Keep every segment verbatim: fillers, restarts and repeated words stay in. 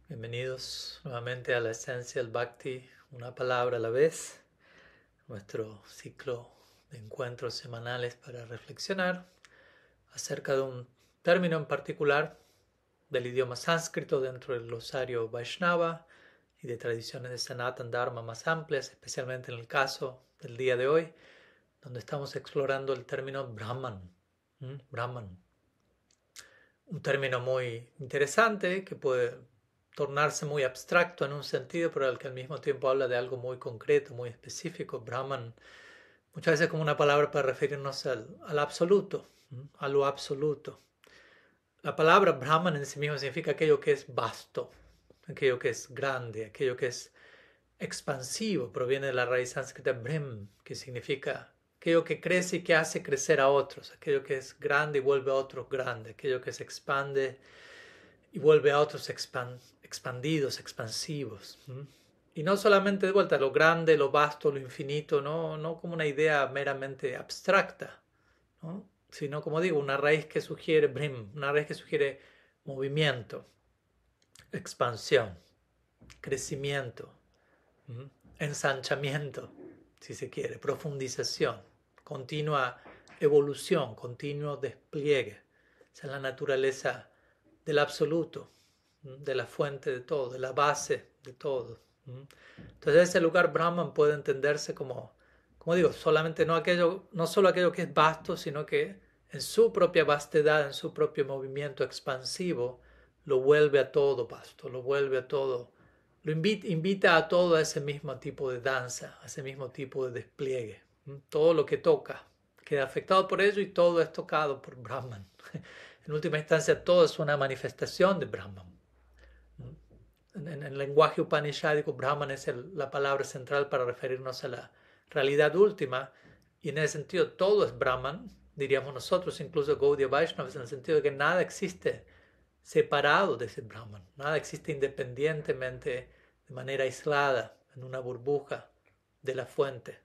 Bienvenidos nuevamente a la esencia del Bhakti, una palabra a la vez, nuestro ciclo de encuentros semanales para reflexionar acerca de un término en particular del idioma sánscrito dentro del glosario Vaishnava y de tradiciones de Sanatana Dharma más amplias, especialmente en el caso del día de hoy, donde estamos explorando el término Brahman. ¿Mm? Brahman. Un término muy interesante que puede tornarse muy abstracto en un sentido, pero al que al mismo tiempo habla de algo muy concreto, muy específico. Brahman, muchas veces como una palabra para referirnos al, al absoluto, ¿m? a lo absoluto. La palabra Brahman en sí mismo significa aquello que es vasto, aquello que es grande, aquello que es expansivo. Proviene de la raíz sánscrita Brahm, que significa aquello que crece y que hace crecer a otros, aquello que es grande y vuelve a otros grande, aquello que se expande y vuelve a otros expand, expandidos, expansivos. ¿Mm? Y no solamente de vuelta lo grande, lo vasto, lo infinito, no, no como una idea meramente abstracta, ¿no? Sino, como digo, una raíz que sugiere brim, una raíz que sugiere movimiento, expansión, crecimiento, ¿Mm? ensanchamiento, si se quiere, profundización, continua evolución, continuo despliegue. Esa es la naturaleza del absoluto, de la fuente de todo, de la base de todo. Entonces ese lugar Brahman puede entenderse como, como digo, solamente no, aquello, no solo aquello que es vasto, sino que en su propia vastedad, en su propio movimiento expansivo, lo vuelve a todo vasto, lo vuelve a todo, lo invita, invita a todo a ese mismo tipo de danza, a ese mismo tipo de despliegue. Todo lo que toca queda afectado por ello y todo es tocado por Brahman. En última instancia, todo es una manifestación de Brahman. En, en el lenguaje upanishadico, Brahman es el, la palabra central para referirnos a la realidad última, y en ese sentido todo es Brahman, diríamos nosotros, incluso Gaudiya Vaishnavas, en el sentido de que nada existe separado de ese Brahman, nada existe independientemente, de manera aislada, en una burbuja de la fuente.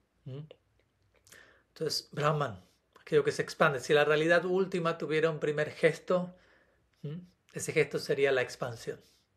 Entonces, Brahman, aquello que se expande. Si la realidad última tuviera un primer gesto, ese gesto sería la expansión.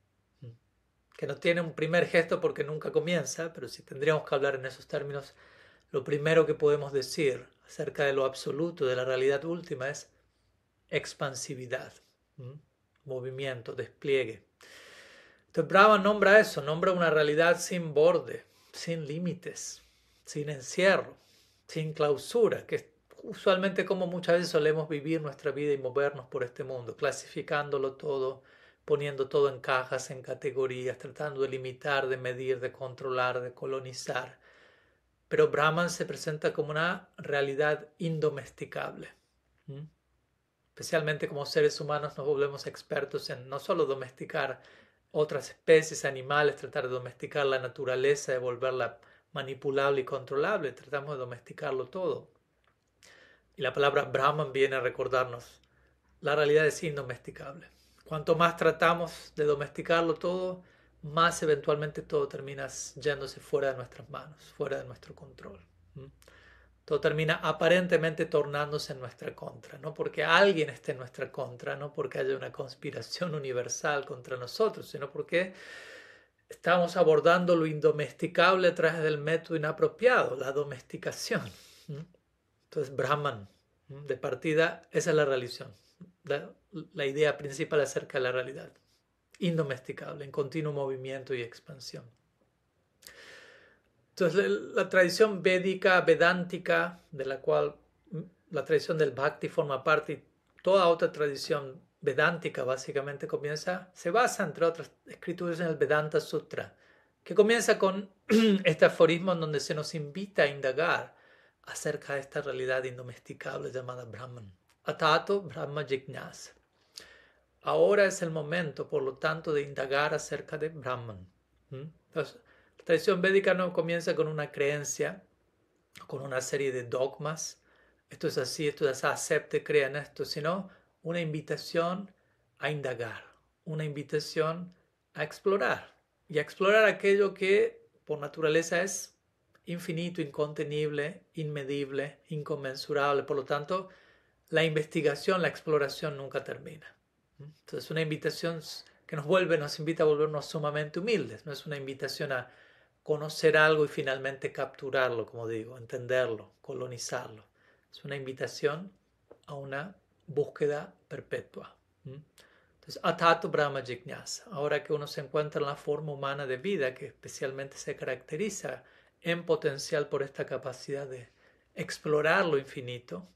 Que no tiene un primer gesto porque nunca comienza, pero si tendríamos que hablar en esos términos, lo primero que podemos decir acerca de lo absoluto, de la realidad última, es expansividad, ¿m? movimiento, despliegue. Entonces Brahma nombra eso, nombra una realidad sin borde, sin límites, sin encierro, sin clausura, que es usualmente como muchas veces solemos vivir nuestra vida y movernos por este mundo, clasificándolo todo, poniendo todo en cajas, en categorías, tratando de limitar, de medir, de controlar, de colonizar. Pero Brahman se presenta como una realidad indomesticable. ¿Mm? Especialmente como seres humanos nos volvemos expertos en no solo domesticar otras especies, animales, tratar de domesticar la naturaleza, de volverla manipulable y controlable, tratamos de domesticarlo todo. Y la palabra Brahman viene a recordarnos, la realidad es indomesticable. Cuanto más tratamos de domesticarlo todo, más eventualmente todo termina yéndose fuera de nuestras manos, fuera de nuestro control. Todo termina aparentemente tornándose en nuestra contra, no porque alguien esté en nuestra contra, no porque haya una conspiración universal contra nosotros, sino porque estamos abordando lo indomesticable a través del método inapropiado, la domesticación. Entonces, Brahman, de partida, esa es la religión, la, la idea principal acerca de la realidad, indomesticable, en continuo movimiento y expansión. Entonces, la tradición védica, vedántica, de la cual la tradición del Bhakti forma parte, y toda otra tradición vedántica básicamente comienza, se basa, entre otras escrituras, en el Vedanta Sutra, que comienza con este aforismo en donde se nos invita a indagar acerca de esta realidad indomesticable llamada Brahman. Atato Brahma Jignasa. Ahora es el momento, por lo tanto, de indagar acerca de Brahman. Entonces, la tradición védica no comienza con una creencia, con una serie de dogmas, esto es así, esto es así, acepte, crea en esto, sino una invitación a indagar, una invitación a explorar, y a explorar aquello que por naturaleza es infinito, incontenible, inmedible, inconmensurable. Por lo tanto, la investigación, la exploración nunca termina. Entonces, una invitación que nos vuelve, nos invita a volvernos sumamente humildes. No es una invitación a conocer algo y finalmente capturarlo, como digo, entenderlo, colonizarlo. Es una invitación a una búsqueda perpetua. ¿Mm? Entonces, Atato Brahma Jignasa. Ahora que uno se encuentra en la forma humana de vida, que especialmente se caracteriza en potencial por esta capacidad de explorar lo infinito,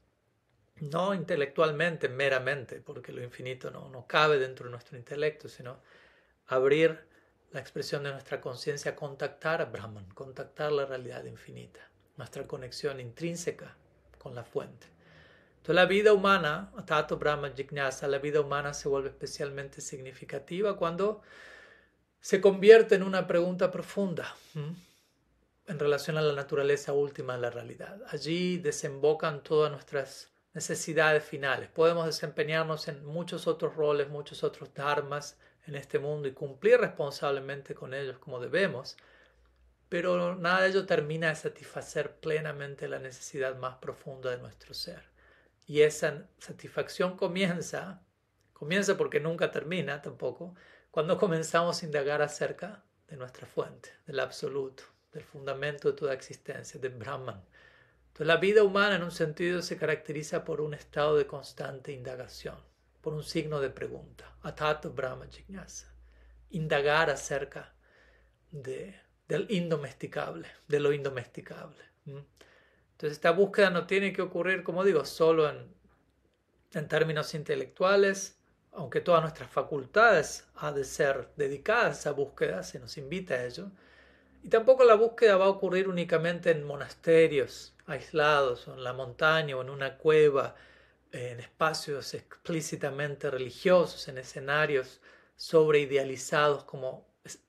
no intelectualmente, meramente, porque lo infinito no, no cabe dentro de nuestro intelecto, sino abrir la expresión de nuestra conciencia, contactar a Brahman, contactar la realidad infinita, nuestra conexión intrínseca con la fuente. Entonces la vida humana, Tato Brahma Jignasa, la vida humana se vuelve especialmente significativa cuando se convierte en una pregunta profunda ¿m? en relación a la naturaleza última de la realidad. Allí desembocan todas nuestras necesidades finales. Podemos desempeñarnos en muchos otros roles, muchos otros dharmas en este mundo y cumplir responsablemente con ellos como debemos, pero nada de ello termina de satisfacer plenamente la necesidad más profunda de nuestro ser. Y esa satisfacción comienza, comienza porque nunca termina tampoco, cuando comenzamos a indagar acerca de nuestra fuente, del absoluto, del fundamento de toda existencia, de Brahman. Entonces la vida humana en un sentido se caracteriza por un estado de constante indagación, por un signo de pregunta, Atato Brahma Jignasa, indagar acerca de, del indomesticable, de lo indomesticable. ¿Mm? Entonces esta búsqueda no tiene que ocurrir, como digo, solo en, en términos intelectuales, aunque todas nuestras facultades han de ser dedicadas a esa búsqueda, se nos invita a ello. Y tampoco la búsqueda va a ocurrir únicamente en monasterios aislados, o en la montaña, o en una cueva, en espacios explícitamente religiosos, en escenarios sobreidealizados como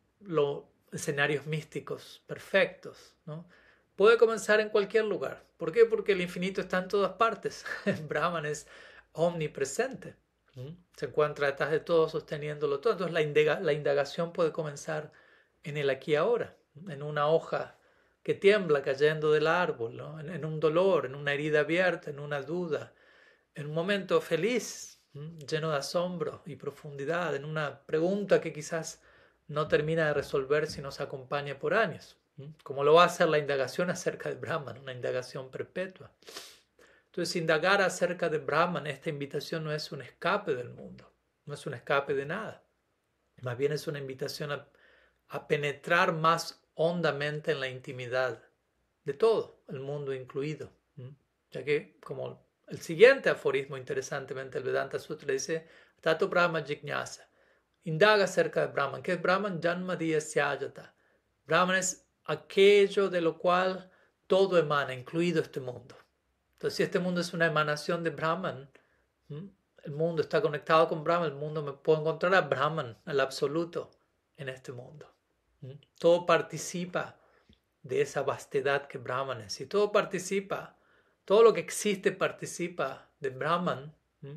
los escenarios místicos perfectos, ¿no? Puede comenzar en cualquier lugar. ¿Por qué? Porque el infinito está en todas partes. El Brahman es omnipresente. ¿Mm? Se encuentra detrás de todo, sosteniéndolo todo. Entonces la, indaga, la indagación puede comenzar en el aquí y ahora, en una hoja que tiembla cayendo del árbol, ¿no? en, en un dolor, en una herida abierta, en una duda, en un momento feliz, ¿m? lleno de asombro y profundidad, en una pregunta que quizás no termina de resolver si nos acompaña por años, ¿m? como lo va a hacer la indagación acerca de Brahman, una indagación perpetua. Entonces, indagar acerca de Brahman, esta invitación no es un escape del mundo, no es un escape de nada, más bien es una invitación a, a penetrar más hondamente en la intimidad de todo, el mundo incluido, ¿m? ya que, como el siguiente aforismo, interesantemente, el Vedanta Sutra dice, Tato Brahma Jignasa, indaga acerca de Brahman. ¿Qué es Brahman? Janmadiya Syajata. Brahman es aquello de lo cual todo emana, incluido este mundo. Entonces, si este mundo es una emanación de Brahman, ¿m? el mundo está conectado con Brahman, el mundo me puedo encontrar a Brahman, el absoluto, en este mundo. ¿M? Todo participa de esa vastedad que Brahman es. Y todo participa, todo lo que existe participa de Brahman. ¿Mm?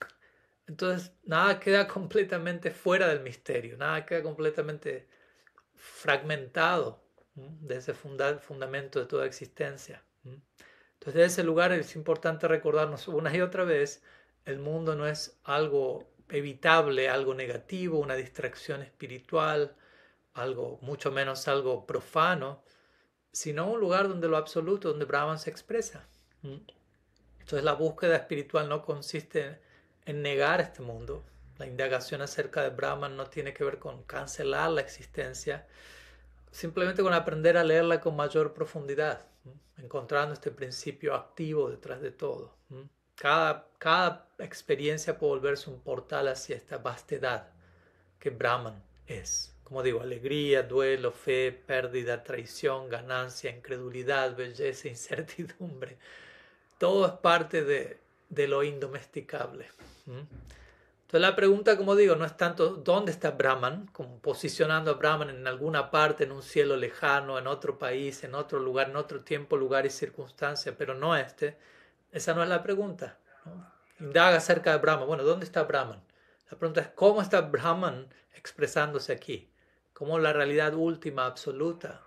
Entonces nada queda completamente fuera del misterio, nada queda completamente fragmentado, ¿mm? de ese funda fundamento de toda existencia. ¿Mm? Entonces de ese lugar es importante recordarnos una y otra vez, el mundo no es algo evitable, algo negativo, una distracción espiritual, algo mucho menos algo profano, sino un lugar donde lo absoluto, donde Brahman se expresa. Entonces la búsqueda espiritual no consiste en negar este mundo. La indagación acerca de Brahman no tiene que ver con cancelar la existencia, simplemente con aprender a leerla con mayor profundidad, encontrando este principio activo detrás de todo. Cada, cada experiencia puede volverse un portal hacia esta vastedad que Brahman es. Como digo, alegría, duelo, fe, pérdida, traición, ganancia, incredulidad, belleza, incertidumbre. Todo es parte de, de lo indomesticable. ¿Mm? Entonces la pregunta, como digo, no es tanto dónde está Brahman, como posicionando a Brahman en alguna parte, en un cielo lejano, en otro país, en otro lugar, en otro tiempo, lugar y circunstancia, pero no este. Esa no es la pregunta, ¿no? Indaga acerca de Brahman. Bueno, ¿dónde está Brahman? La pregunta es, ¿cómo está Brahman expresándose aquí? ¿Cómo la realidad última, absoluta,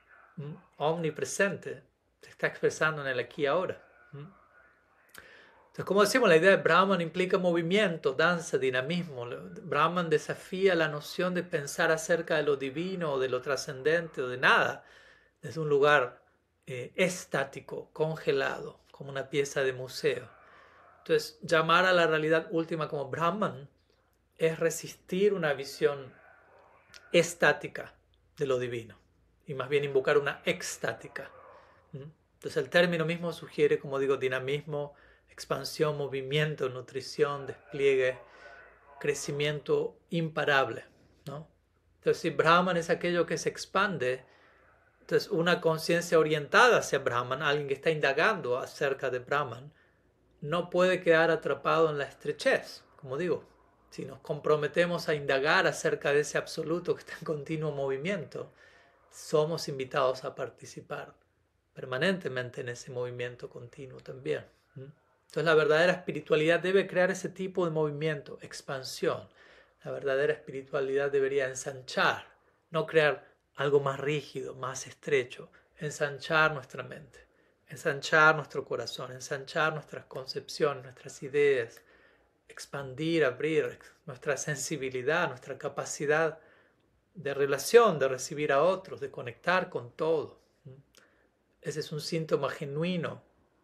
omnipresente, se está expresando en el aquí y ahora? Entonces, como decimos, la idea de Brahman implica movimiento, danza, dinamismo. Brahman desafía la noción de pensar acerca de lo divino o de lo trascendente o de nada desde un lugar eh, estático, congelado, como una pieza de museo. Entonces, llamar a la realidad última como Brahman es resistir una visión estática de lo divino y más bien invocar una extática. Entonces, el término mismo sugiere, como digo, dinamismo, expansión, movimiento, nutrición, despliegue, crecimiento imparable, ¿no? Entonces, si Brahman es aquello que se expande, entonces una conciencia orientada hacia Brahman, alguien que está indagando acerca de Brahman, no puede quedar atrapado en la estrechez. Como digo, si nos comprometemos a indagar acerca de ese absoluto que está en continuo movimiento, somos invitados a participar permanentemente en ese movimiento continuo también. Entonces la verdadera espiritualidad debe crear ese tipo de movimiento, expansión. La verdadera espiritualidad debería ensanchar, no crear algo más rígido, más estrecho, ensanchar nuestra mente, ensanchar nuestro corazón, ensanchar nuestras concepciones, nuestras ideas, expandir, abrir nuestra sensibilidad, nuestra capacidad de relación, de recibir a otros, de conectar con todo. Ese es un síntoma genuino,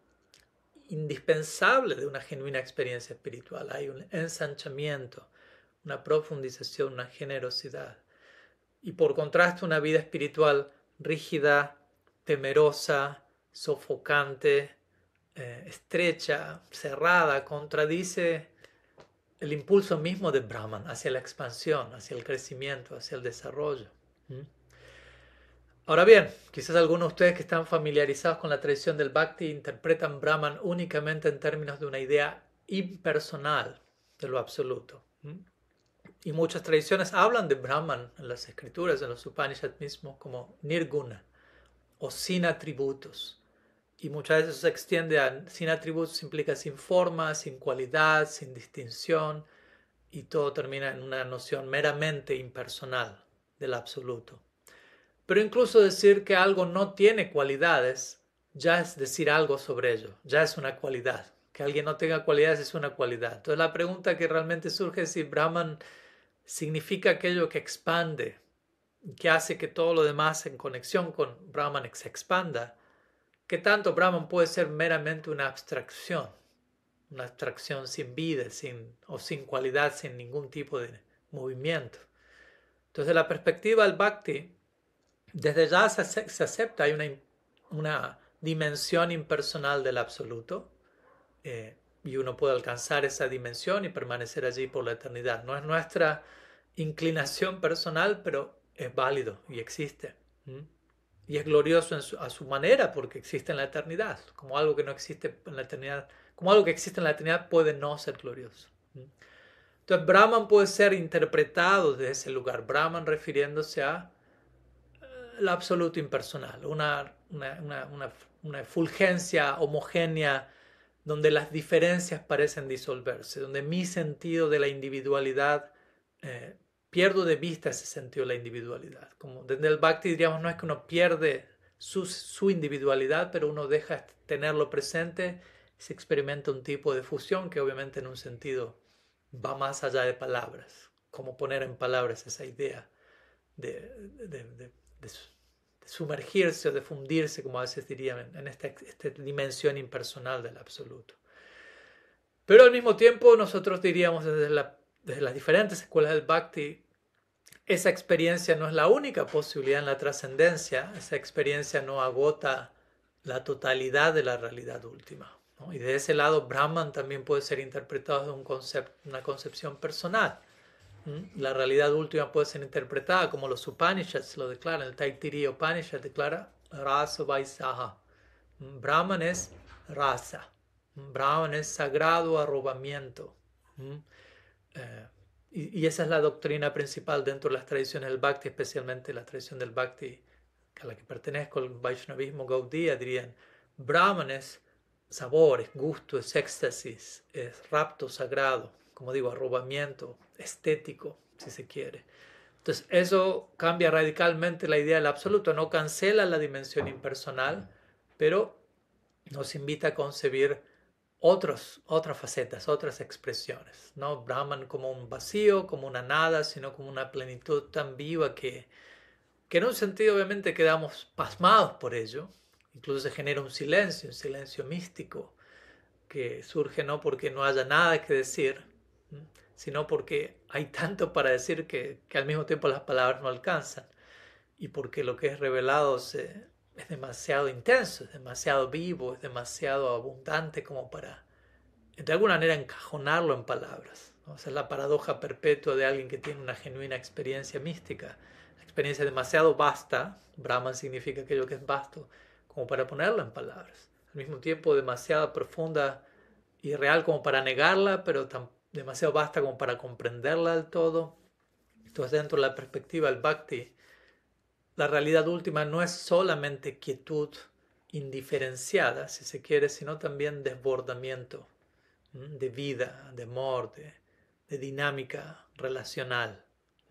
indispensable de una genuina experiencia espiritual. Hay un ensanchamiento, una profundización, una generosidad. Y por contraste, una vida espiritual rígida, temerosa, sofocante, eh, estrecha, cerrada, contradice el impulso mismo de Brahman hacia la expansión, hacia el crecimiento, hacia el desarrollo. ¿Mm? Ahora bien, quizás algunos de ustedes que están familiarizados con la tradición del Bhakti interpretan Brahman únicamente en términos de una idea impersonal de lo absoluto. ¿Mm? Y muchas tradiciones hablan de Brahman en las escrituras, en los Upanishads mismos, como Nirguna o sin atributos. Y muchas veces se extiende a sin atributos, implica sin forma, sin cualidad, sin distinción, y todo termina en una noción meramente impersonal del absoluto. Pero incluso decir que algo no tiene cualidades ya es decir algo sobre ello, ya es una cualidad. Que alguien no tenga cualidades es una cualidad. Entonces la pregunta que realmente surge es si Brahman significa aquello que expande, que hace que todo lo demás en conexión con Brahman se expanda. ¿Qué tanto Brahman puede ser meramente una abstracción? Una abstracción sin vida, sin, o sin cualidad, sin ningún tipo de movimiento. Entonces, de la perspectiva del Bhakti, desde ya se, se acepta, hay una, una dimensión impersonal del absoluto, eh, y uno puede alcanzar esa dimensión y permanecer allí por la eternidad. No es nuestra inclinación personal, pero es válido y existe. ¿Mm? Y es glorioso en su, a su manera porque existe en la eternidad. Como algo que no existe en la eternidad, como algo que existe en la eternidad puede no ser glorioso. ¿Mm? Entonces Brahman puede ser interpretado desde ese lugar. Brahman refiriéndose a el absoluto impersonal, una, una, una, una, una efulgencia homogénea donde las diferencias parecen disolverse, donde mi sentido de la individualidad, eh, pierdo de vista ese sentido de la individualidad. Como desde el Bhakti diríamos, no es que uno pierde su, su individualidad, pero uno deja tenerlo presente, se experimenta un tipo de fusión que obviamente en un sentido va más allá de palabras. Cómo poner en palabras esa idea de, de, de, de, de sumergirse o de fundirse, como a veces dirían, en esta, esta dimensión impersonal del absoluto. Pero al mismo tiempo nosotros diríamos desde, la, desde las diferentes escuelas del Bhakti, esa experiencia no es la única posibilidad en la trascendencia, esa experiencia no agota la totalidad de la realidad última, ¿no? Y de ese lado Brahman también puede ser interpretado desde un concepto, una concepción personal. La realidad última puede ser interpretada como los Upanishads lo declaran. El Taittiriya Upanishad declara Rasa Vaisaha. Brahman es rasa. Brahman es sagrado arrobamiento. Eh, y, y esa es la doctrina principal dentro de las tradiciones del Bhakti, especialmente la tradición del Bhakti a la que pertenezco, el Vaishnavismo Gaudiya, dirían Brahman es sabor, es gusto, es éxtasis, es rapto sagrado, como digo, arrobamiento estético, si se quiere. Entonces eso cambia radicalmente la idea del absoluto, no cancela la dimensión impersonal, pero nos invita a concebir otros, otras facetas, otras expresiones, ¿no? Brahman como un vacío, como una nada, sino como una plenitud tan viva que, que en un sentido obviamente quedamos pasmados por ello. Incluso se genera un silencio, un silencio místico, que surge no porque no haya nada que decir, sino porque hay tanto para decir que, que al mismo tiempo las palabras no alcanzan, y porque lo que es revelado se, es demasiado intenso, es demasiado vivo, es demasiado abundante como para, de alguna manera, encajonarlo en palabras, ¿no? O sea, es la paradoja perpetua de alguien que tiene una genuina experiencia mística. La experiencia es demasiado vasta, Brahman significa aquello que es vasto, como para ponerla en palabras. Al mismo tiempo demasiado profunda y real como para negarla, pero tan, demasiado vasta como para comprenderla del todo. Entonces, dentro de la perspectiva del Bhakti, la realidad última no es solamente quietud indiferenciada, si se quiere, sino también desbordamiento de vida, de amor, de, de dinámica relacional.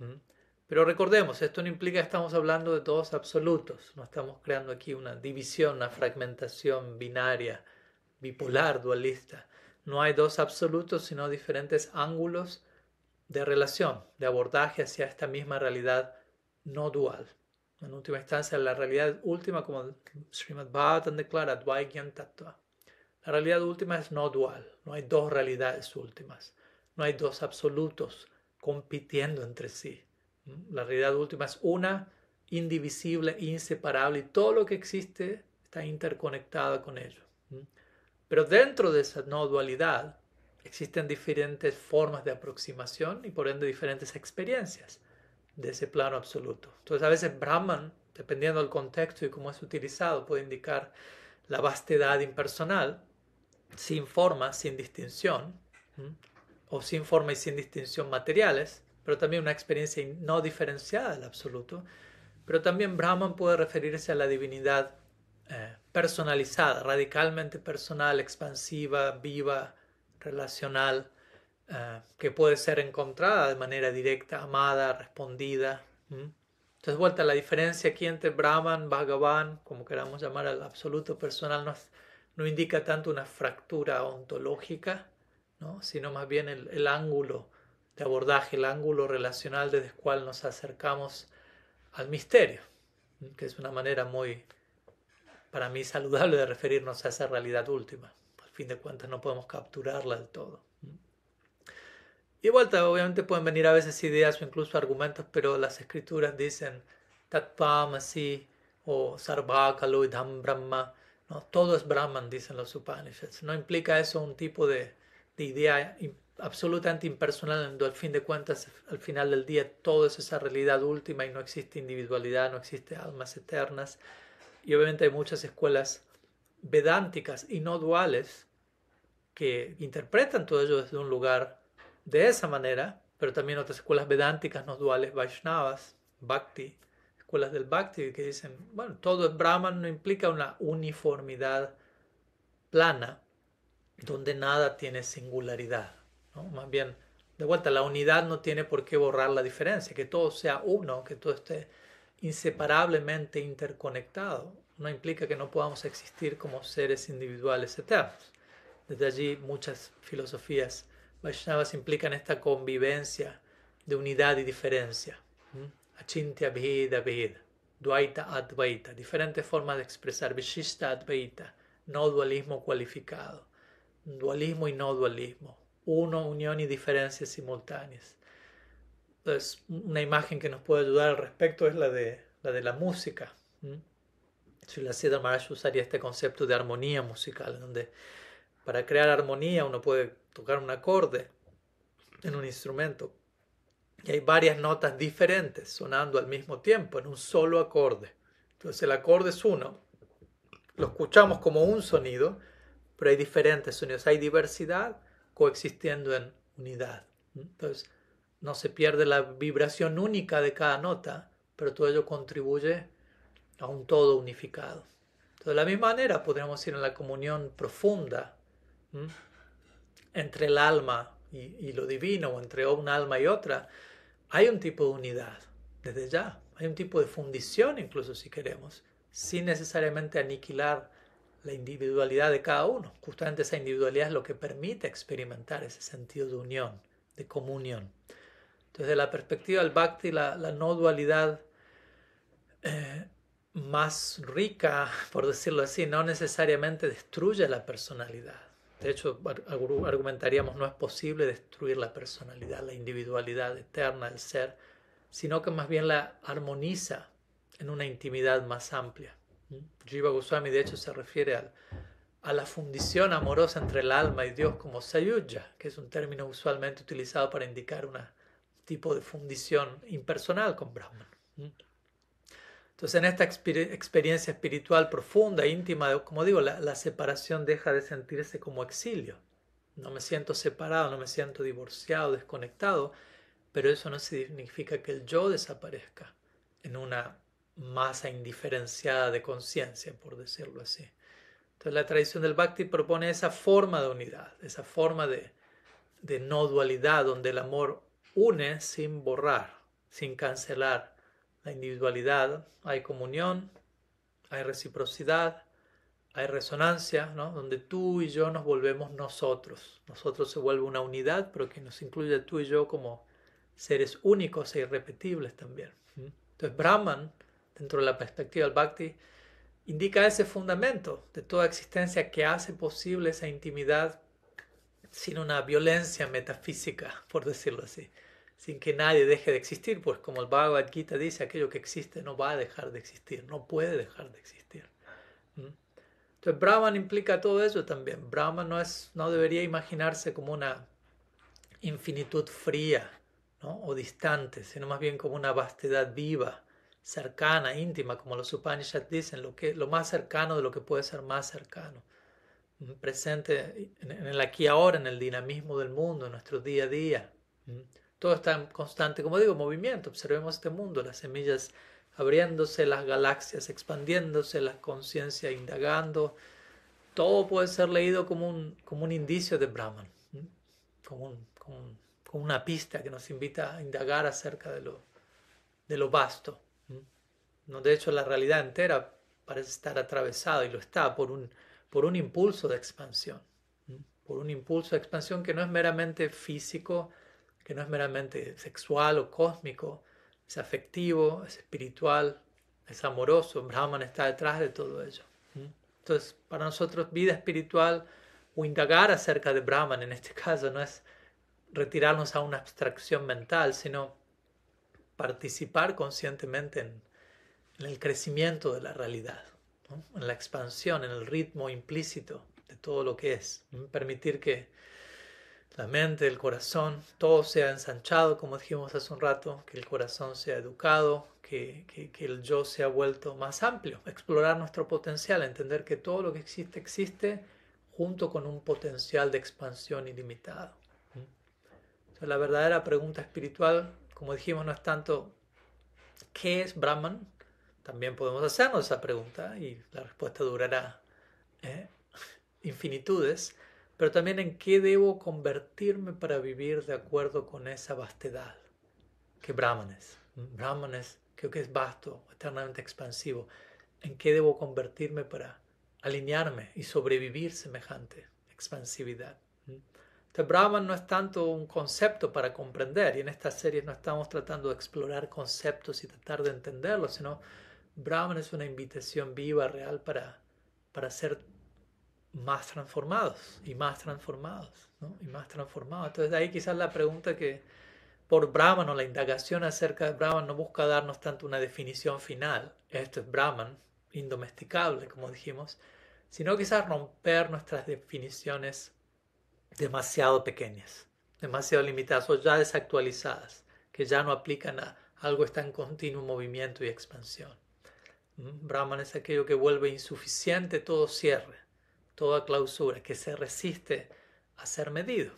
Pero recordemos, esto no implica que estamos hablando de dos absolutos, no estamos creando aquí una división, una fragmentación binaria, bipolar, dualista. No hay dos absolutos, sino diferentes ángulos de relación, de abordaje hacia esta misma realidad no dual. En última instancia, la realidad última, como Srimad Bhagavatam declara, Dvaigyan Tattva. La realidad última es no dual, no hay dos realidades últimas, no hay dos absolutos compitiendo entre sí. La realidad última es una, indivisible, inseparable, y todo lo que existe está interconectado con ello. Pero dentro de esa no dualidad existen diferentes formas de aproximación y por ende diferentes experiencias de ese plano absoluto. Entonces a veces Brahman, dependiendo del contexto y cómo es utilizado, puede indicar la vastedad impersonal, sin forma, sin distinción, ¿m? o sin forma y sin distinción materiales, pero también una experiencia no diferenciada del absoluto. Pero también Brahman puede referirse a la divinidad eh, personalizada, radicalmente personal, expansiva, viva, relacional, uh, que puede ser encontrada de manera directa, amada, respondida. ¿Mm? Entonces, vuelta, la diferencia aquí entre Brahman, Bhagavan, como queramos llamar al absoluto personal, no, es, no indica tanto una fractura ontológica, ¿no? Sino más bien el, el ángulo de abordaje, el ángulo relacional desde el cual nos acercamos al misterio, ¿Mm? Que es una manera muy, para mí, saludable de referirnos a esa realidad última. Al fin de cuentas no podemos capturarla del todo. Y de vuelta, obviamente pueden venir a veces ideas o incluso argumentos, pero las escrituras dicen Tattvam así o Sarvakalo idham Brahma, ¿no? Todo es Brahman, dicen los Upanishads. No implica eso un tipo de, de idea absolutamente impersonal, donde al fin de cuentas, al final del día, todo es esa realidad última y no existe individualidad, no existe almas eternas. Y obviamente hay muchas escuelas vedánticas y no duales que interpretan todo ello desde un lugar de esa manera, pero también otras escuelas vedánticas no duales, Vaishnavas, Bhakti, escuelas del Bhakti que dicen, bueno, todo es Brahman, no implica una uniformidad plana donde nada tiene singularidad, ¿no? Más bien, de vuelta, la unidad no tiene por qué borrar la diferencia, que todo sea uno, que todo esté inseparablemente interconectado, no implica que no podamos existir como seres individuales eternos. Desde allí muchas filosofías Vaishnavas implican esta convivencia de unidad y diferencia. Achintya Bheda Bheda, Dvaita Advaita, diferentes formas de expresar Vishishta Advaita, no dualismo cualificado, dualismo y no dualismo, uno, unión y diferencias simultáneas. Entonces, una imagen que nos puede ayudar al respecto es la de la, de la música. Srila Siddhar Maharaj usaría este concepto de armonía musical, donde para crear armonía uno puede tocar un acorde en un instrumento y hay varias notas diferentes sonando al mismo tiempo en un solo acorde. Entonces el acorde es uno, lo escuchamos como un sonido, pero hay diferentes sonidos, hay diversidad coexistiendo en unidad. Entonces no se pierde la vibración única de cada nota, pero todo ello contribuye a un todo unificado. Entonces, de la misma manera podríamos ir en la comunión profunda ¿Mm? entre el alma y, y lo divino, o entre un alma y otra. Hay un tipo de unidad, desde ya. Hay un tipo de fundición, incluso si queremos, sin necesariamente aniquilar la individualidad de cada uno. Justamente esa individualidad es lo que permite experimentar ese sentido de unión, de comunión. Entonces, desde la perspectiva del Bhakti, la, la no dualidad eh, más rica, por decirlo así, no necesariamente destruye la personalidad. De hecho, argumentaríamos no es posible destruir la personalidad, la individualidad eterna del ser, sino que más bien la armoniza en una intimidad más amplia. Jiva Goswami de hecho se refiere al, a la fundición amorosa entre el alma y Dios como sayuja, que es un término usualmente utilizado para indicar un tipo de fundición impersonal con Brahman. Entonces, en esta exper experiencia espiritual profunda, íntima, como digo, la, la separación deja de sentirse como exilio. No me siento separado, no me siento divorciado, desconectado, pero eso no significa que el yo desaparezca en una masa indiferenciada de conciencia, por decirlo así. Entonces, la tradición del Bhakti propone esa forma de unidad, esa forma de, de no dualidad, donde el amor une sin borrar, sin cancelar la individualidad. Hay comunión, hay reciprocidad, hay resonancia, ¿no? Donde tú y yo nos volvemos nosotros. Nosotros se vuelve una unidad, pero que nos incluye tú y yo como seres únicos e irrepetibles también. Entonces, Brahman, dentro de la perspectiva del Bhakti, indica ese fundamento de toda existencia que hace posible esa intimidad sin una violencia metafísica, por decirlo así, sin que nadie deje de existir, pues como el Bhagavad Gita dice, aquello que existe no va a dejar de existir, no puede dejar de existir. Entonces, Brahman implica todo eso también. Brahman no, es, no debería imaginarse como una infinitud fría, ¿no? O distante, sino más bien como una vastedad viva, cercana, íntima, como los Upanishads dicen, lo, que, lo más cercano de lo que puede ser más cercano. Presente en el aquí y ahora, en el dinamismo del mundo, en nuestro día a día. Todo está en constante, como digo, movimiento. Observemos este mundo, las semillas abriéndose, las galaxias expandiéndose, la conciencia indagando. Todo puede ser leído como un, como un indicio de Brahman, como, un, como, un, como una pista que nos invita a indagar acerca de lo, de lo vasto. ¿No? De hecho, la realidad entera parece estar atravesada, y lo está, por un, por un impulso de expansión. Por un impulso de expansión que no es meramente físico, que no es meramente sexual o cósmico, es afectivo, es espiritual, es amoroso. Brahman está detrás de todo ello. Entonces, para nosotros, vida espiritual o indagar acerca de Brahman, en este caso, no es retirarnos a una abstracción mental, sino participar conscientemente en, en el crecimiento de la realidad, ¿no? En la expansión, en el ritmo implícito de todo lo que es. Permitir que la mente, el corazón, todo sea ensanchado, como dijimos hace un rato, que el corazón sea educado, que, que, que el yo sea vuelto más amplio, explorar nuestro potencial, entender que todo lo que existe, existe junto con un potencial de expansión ilimitado. Entonces, la verdadera pregunta espiritual, como dijimos, no es tanto ¿qué es Brahman? También podemos hacernos esa pregunta y la respuesta durará ¿eh? infinitudes. Pero también en qué debo convertirme para vivir de acuerdo con esa vastedad que Brahman es. Brahman es, creo que es vasto, eternamente expansivo. ¿En qué debo convertirme para alinearme y sobrevivir semejante expansividad? Entonces, Brahman no es tanto un concepto para comprender, y en estas series no estamos tratando de explorar conceptos y tratar de entenderlos, sino Brahman es una invitación viva, real, para, para ser más transformados y más transformados, ¿no? Y más transformados. Entonces, de ahí quizás la pregunta que por Brahman, o la indagación acerca de Brahman, no busca darnos tanto una definición final, esto es Brahman, indomesticable, como dijimos, sino quizás romper nuestras definiciones demasiado pequeñas, demasiado limitadas o ya desactualizadas, que ya no aplican a algo que está en continuo movimiento y expansión. Brahman es aquello que vuelve insuficiente todo cierre, toda clausura, que se resiste a ser medido.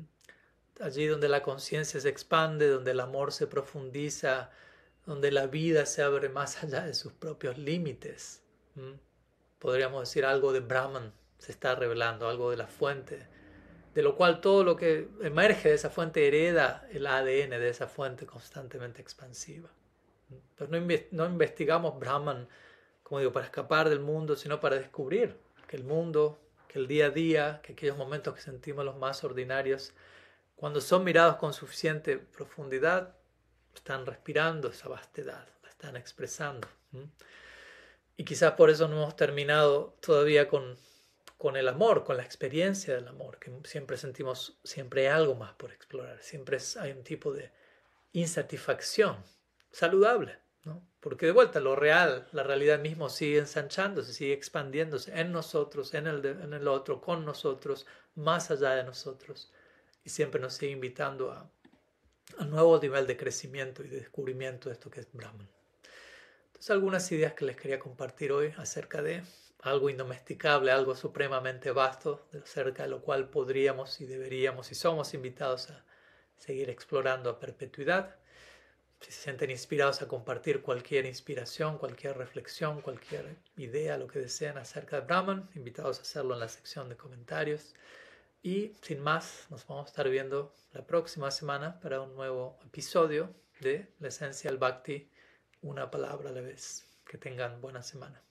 Allí donde la conciencia se expande, donde el amor se profundiza, donde la vida se abre más allá de sus propios límites. Podríamos decir algo de Brahman se está revelando, algo de la fuente, de lo cual todo lo que emerge de esa fuente hereda el A D N de esa fuente constantemente expansiva. Pero no, no investigamos Brahman, como digo, para escapar del mundo, sino para descubrir que el mundo, que el día a día, que aquellos momentos que sentimos los más ordinarios, cuando son mirados con suficiente profundidad, están respirando esa vastedad, la están expresando. ¿Mm? Y quizás por eso no hemos terminado todavía con, con el amor, con la experiencia del amor, que siempre sentimos, siempre hay algo más por explorar, siempre es, hay un tipo de insatisfacción saludable, ¿no? Porque de vuelta lo real, la realidad mismo sigue ensanchándose, sigue expandiéndose en nosotros, en el, de, en el otro, con nosotros, más allá de nosotros, y siempre nos sigue invitando a, a un nuevo nivel de crecimiento y de descubrimiento de esto que es Brahman. Entonces, algunas ideas que les quería compartir hoy acerca de algo indomesticable, algo supremamente vasto, acerca de lo cual podríamos y deberíamos y somos invitados a seguir explorando a perpetuidad. Si se sienten inspirados a compartir cualquier inspiración, cualquier reflexión, cualquier idea, lo que deseen acerca de Brahman, invitados a hacerlo en la sección de comentarios. Y sin más, nos vamos a estar viendo la próxima semana para un nuevo episodio de La Esencia del Bhakti, una palabra a la vez. Que tengan buena semana.